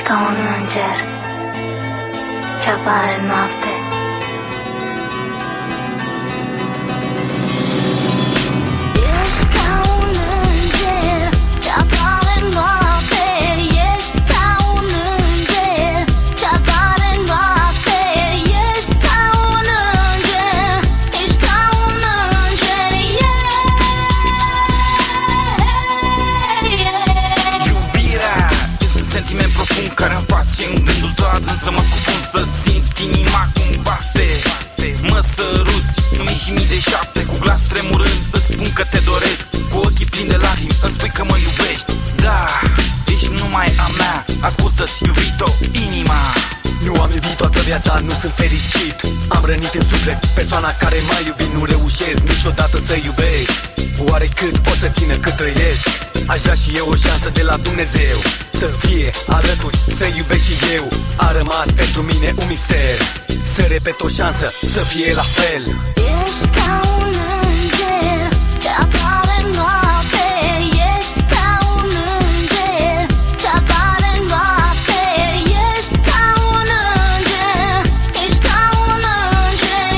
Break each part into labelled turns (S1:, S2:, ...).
S1: ca un înger ce apare în noapte. Ești ca un înger ce apare în noapte. Ești ca un înger ce apare în noapte. Ești ca un înger, ești ca un înger,
S2: Iubirea este un sentiment profund care îmi face în gândul tău adânc să mă scufund, să simt inima cum bate. Mă săruți în mii și mii de șapte, cu glas tremurând îți spun că te doresc. Cu ochii plini de lacrimi îmi spui că mă iubești. Da, ești numai a mea, ascultă-ți, iubito, inima.
S3: Nu am iubit toată viața, nu sunt fericit. Am rănit în suflet persoana care m-a iubit. Nu reușesc niciodată să iubesc. Oare cât pot să țină cât trăiesc? Aș vrea și eu o șansă de la Dumnezeu, să fie alături, să iubesc și eu. A rămas pentru mine un mister, să repet o șansă, să fie la fel.
S1: ești ca un înger ce apare în noapte. Ești ca un înger ce apare în noapte. Ești ca un înger, ești ca un înger,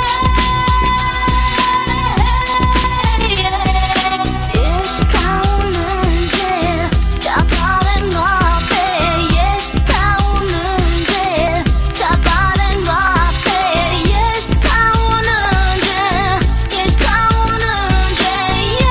S1: ești ca un înger ce apare în noapte. Ești ca un înger ce apare în noapte. Ești ca un înger, ești ca un înger,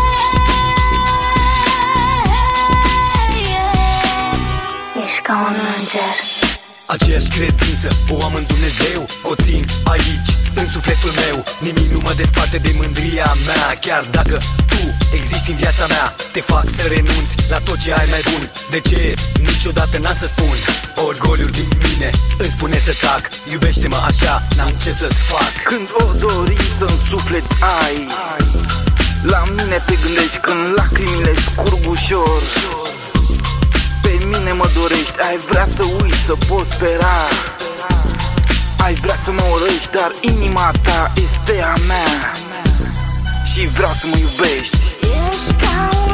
S1: ești ca un înger.
S3: Aceeași credință o am în Dumnezeu, o țin aici, în sufletul meu. Nimic nu mă desparte de mândria mea. Chiar dacă tu existi în viața mea, te fac să renunți la tot ce ai mai bun. De ce? Niciodată n-am să spun. Orgoliul din mine îmi spune să tac. Iubește-mă așa, n-am ce să-ți fac.
S2: Când o dorință în suflet ai, la mine te gândești când lacrimile scurg ușor. Pe mine mă dorești, ai vrea să uiți, să poți spera. Ai vrea să mă urăști, dar inima ta este a mea și vreau să mă iubești.
S1: Ești ca